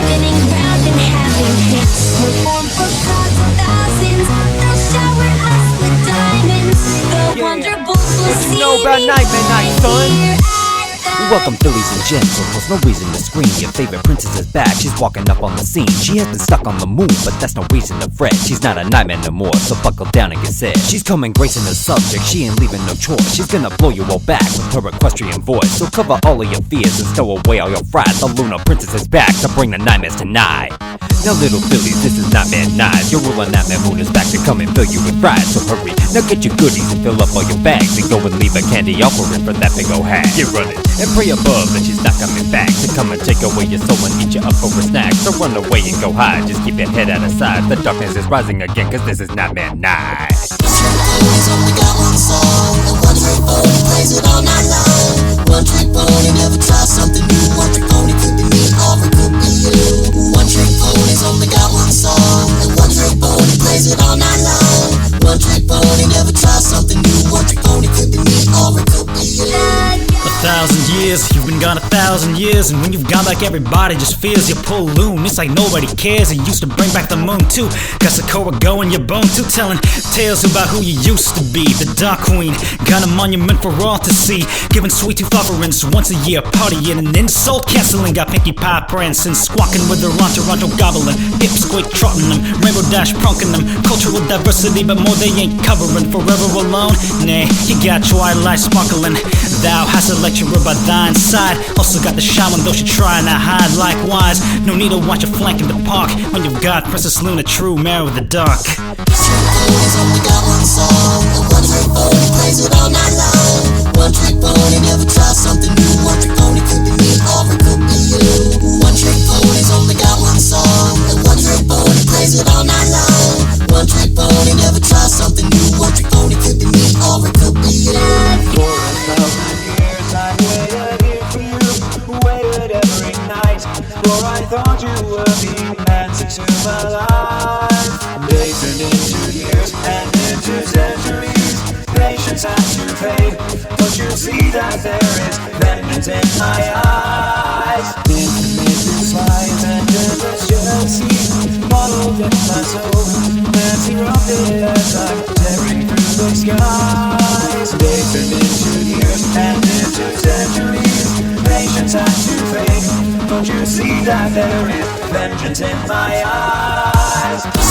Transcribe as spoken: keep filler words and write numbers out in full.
spinning round and having hits. Perform for crowds of thousands, they'll shower us with diamonds. The Yeah. Wonderbolts will What you see know about me Nightmare Night, right son? here at the Welcome, Phillies and gentles, no reason to scream. Your favorite princess is back, she's walking up on the scene. She has been stuck on the moon, but that's no reason to fret. She's not a nightmare no more, so buckle down and get set. She's coming gracing the subject, she ain't leaving no choice. She's gonna blow you all back with her equestrian voice. So cover all of your fears and stow away all your fright. The Lunar Princess is back to bring the nightmares tonight. Now little Phillies, this is Nightmare Night. Your ruler Nightmare Moon is back to come and fill you with fright. So hurry, now get your goodies and fill up all your bags. And go and leave a candy offering for that big old hag. Get running and pray above that she's not coming back to come and take away your soul and eat you up for a snack. So run away and go hide, just keep your head out of sight. The darkness is rising again, cause this is Nightmare Night. Always only got one song, and one trick pony plays it all night long. One trick pony never tries something new. One trick pony could be me or it could be you. One trick pony's only got one song, and one trick pony plays it all night long. One trick pony never tries something new. One trick pony could be me or it could be you. A thousand years, you've been gone a thousand years, and when you've gone back, everybody just feels your balloon. It's like nobody cares. You used to bring back the moon too. Got Sokoa going your bone too, telling tales about who you used to be. The Dark Queen, got a monument for all to see. Giving sweet tooth offerings once a year, partying and insult canceling. Got Pinkie Pie prancing, squawking with her entourage gobbling, pipsqueak trotting them, Rainbow Dash pronking them. Cultural diversity, but more they ain't covering. Forever alone, nah, you got Twilight sparkling. Thou hast a lecturer by thine side. Also got the shaman, though she trying to hide. Likewise, no need to watch a flank in the park when you've got Princess Luna, true mare of the dark. Pony's only got one song, and one trick pony plays it all night long. One trick pony never tries something new. One trick pony could be me or it could be you. One trick pony's only got one song, and one trick pony plays it all night long. One trick pony never tries something new. One trick pony could be me or it could be you. For a thousand years I waited here for you, waited every night. For I thought you were the answer to my life. Days turned into years and into centuries. Patience had to fade. Don't you see that there is vengeance in my eyes? Infinite spies and endless jealousy bottled in my soul, and erupted as I'm tearing through the skies. Days turned into years and into centuries. Patience had to fade. Don't you see that there is vengeance in my eyes?